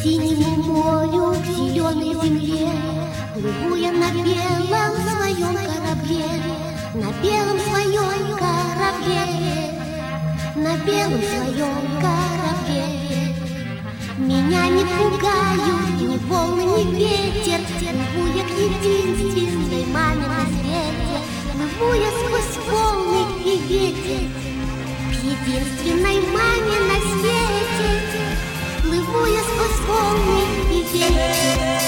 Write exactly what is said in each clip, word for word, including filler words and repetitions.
синему морю, к зеленой земле, плыву я на белом своем корабле, на белом своем корабле, на белом своем корабле. Меня не пугают ни волны, ни ветер, плыву я к единственной маме на свете, плыву я сквозь волны и ветер к единственной маме на свете. Плыву я сквозь волны и ветер.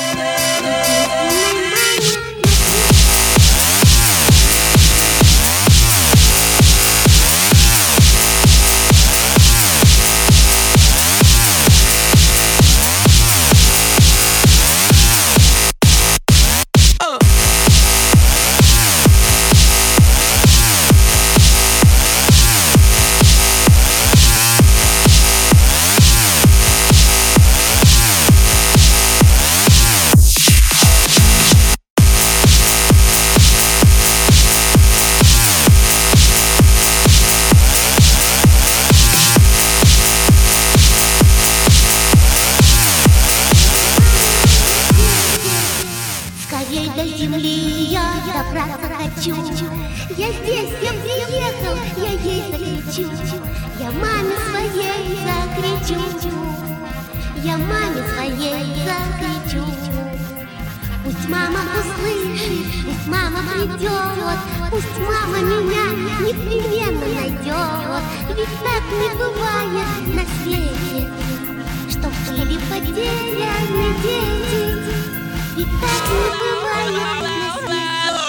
Скорей до земли я добраться хочу. Я здесь, я приехал, я ей закричу. Я маме своей закричу. Я маме своей закричу. Пусть мама услышит, пусть мама придет, пусть мама меня непременно найдет. Ведь так не бывает на свете, чтоб были потеряны дети. Ведь так не бывает на свете.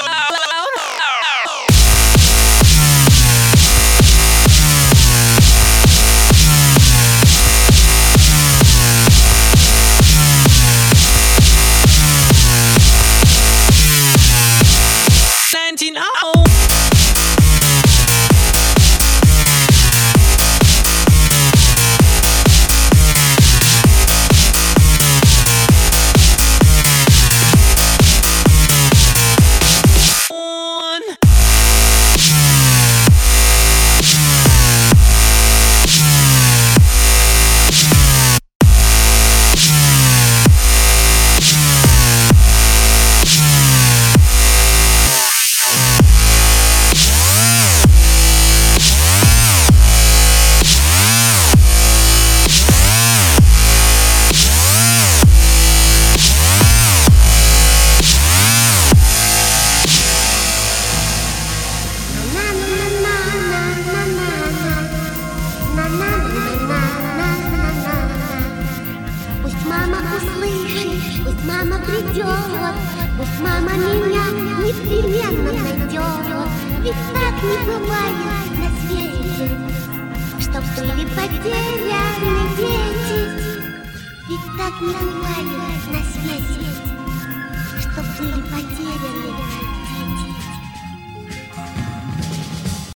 Пусть мама придет, пусть мама меня непременно найдет. Ведь так не бывает на свете, чтоб были потеряны дети. Ведь так не бывает на свете, чтоб были потеряны дети.